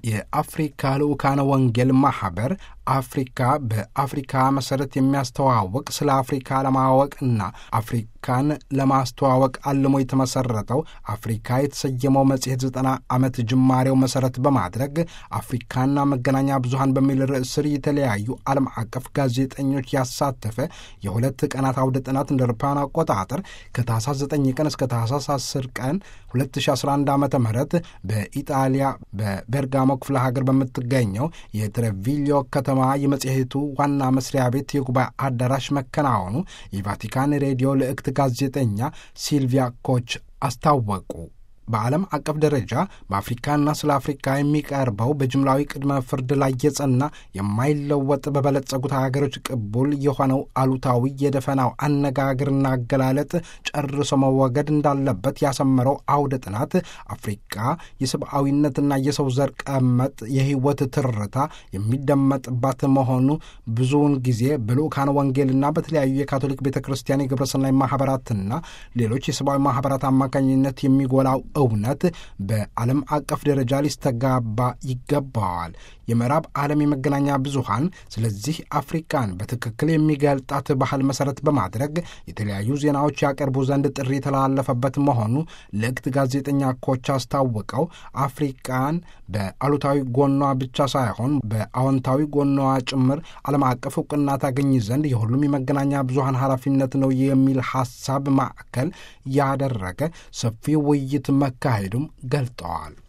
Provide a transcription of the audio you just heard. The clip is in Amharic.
የአፍሪካ ልዑካነ ወንጌል ማህበር አፍሪካ በአፍሪካ መሰረት የሚያስተዋውቅ ስለ አፍሪካ ለማወቅ እና አፍሪካን ለማስተዋወቅ አልሞ የተመሰረተው አፍሪካ የተሰየመው መጽሔት 90 ዓመት ጅማሬው መሰረት በማድረግ አፍሪካና መገናኛ ብዙሃን በሚል ርዕስ ስር የተለያዩ ዓለም አቀፍ ጋዜጠኞች ያሳተፈ የሁለት ቀናት አውደ ጥናት እንደ አውሮፓውያን አቆጣጠር ከታህሳስ 9 ቀን እስከ ታህሳስ 10 ቀን 2011 ዓ.ም በኢጣሊያ በቤርጋሞ ክፍለ ሀገር በምትገኘው የትሬቪሊዮ ከተማ የመጽሔቱ ዋና መስሪያ ቤት የጉባኤ አዳራሽ መከናወኑ የቫቲካን ሬዲዮ ልዕክት ጋዜጠኛ ሲልቪያ ኮች አስታወቁ። በዓለም አቀፍ ደረጃ በአፍሪካና ስለ አፍሪካ የሚቀርበው በጅምላዊ ቅድመ ፍርድ ላይ የጸና የማይለወጥ በበለጸጉት ሀገሮች ቅቡል የሆነው አሉታዊ የደፈናው አነጋገርና አገላለጥ ጨርሶ መወገድ እንዳለበት ያሰመረው አውደ ጥናት አፍሪካ የሰብአዊነትና የሰው ዘር ቀመጥ የህይወት ትርታ የሚደመጥባት መሆኑ ብዙውን ጊዜ በልዑካነ ወንጌልና በተለያዩ የካቶሊክ ቤተ ክርስቲያን የግብረሰናይ ማኅበራትና ሌሎች የሰብአዊ ማኅበራት አማካኝነት የሚጎላው እውነት በዓለም አቀፍ ደረጃ ሊስተጋባ ይገባዋል። የምዕራብ ዓለም የመገናኛ ብዙሃን ስለዚህ አፍሪካን በትክክል የሚገልጣት ባህል መሰረት በማድረግ የተለያዩ ዜናዎች ያቀርቡ ዘንድ ጥሪ የተላለፈበት መሆኑ ልዕክት ጋዜጠኛ ኮች አስታውቀው አፍሪካን በአሉታዊ ጎኗ ብቻ ሳይሆን በአዎንታዊ ጎኗ ጭምር ዓለም አቀፍ እውቅና ታገኝ ዘንድ የሁሉም የመገናኛ ብዙሃን ኃላፊነት ነው የሚል ሐሳብ ማዕከል ያደረገ ሰፊ ውይይት መካሄዱም ገልጠዋል።